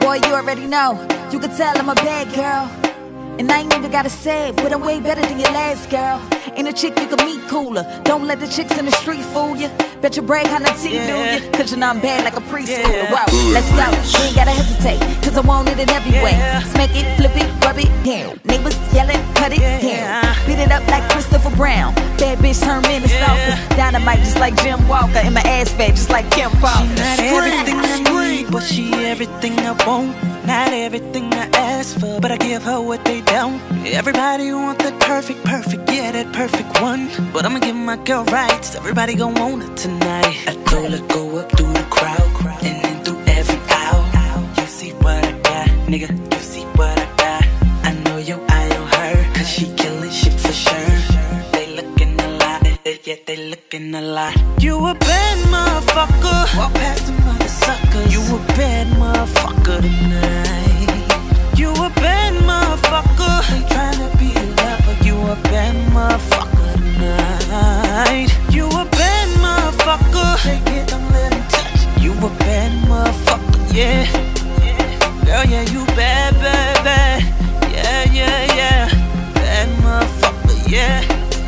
Boy, you already know. You can tell I'm a bad girl. And I ain't even gotta say it, but I'm way better than your last girl. Ain't a chick you can meet cooler. Don't let the chicks in the street fool you. Bet your brag how the tea do you. Cause you know I'm bad like a preschooler. Whoa, let's go. You ain't gotta hesitate, cause I want it in every way. Smack it, flip it, rub it, yeah. Neighbors yelling, cut it, yeah. Beat it up like Christopher Brown. Bad bitch turn me into stalkers. Dynamite just like Jim Walker. In my ass fat just like Kim Falk. She not everything I need, but she everything I want. Not everything I ask for, but I give her what they don't. Everybody want that perfect, yeah, that perfect one. But I'ma give my girl rights, everybody gon' want it tonight. I told her go up through the crowd, and then through every aisle. You see what I got, nigga, you see what I got. I know your eye on her, cause she killing shit for sure. They looking a lot, yeah, they looking a lot. You a bad motherfucker, walk past the mother suckers. You a bad motherfucker tonight. You a bad motherfucker, ain't tryna be a lover. You a bad motherfucker tonight. You a bad motherfucker, take it, don't let him touch. You a bad motherfucker, yeah. Girl, yeah, you bad, bad, bad. Yeah. Bad motherfucker, yeah.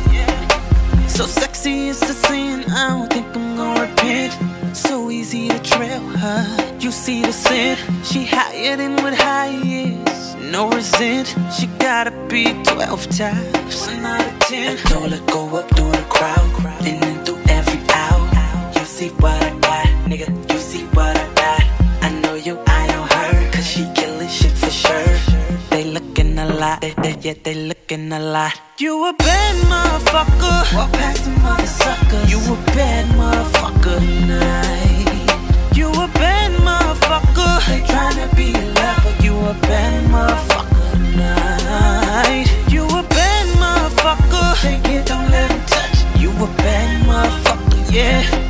So sexy is the sin, I don't think I'm gonna repent. So easy to trail her, you see the sin. She higher than what high is, no resent. She gotta be 12 times, not a 10. I told her go up through the crowd, and then through every aisle. You see what I got, nigga, you see what I got. I know your eye on her, cause she killing shit for sure. They looking a lot, they looking a lot. You a bad motherfucker, walk past the mother sucker. You a bad motherfucker tonight. You a bad motherfucker, they tryna be a lover. You a bad motherfucker tonight. You a bad motherfucker, take it, don't let him touch. You a bad motherfucker, yeah.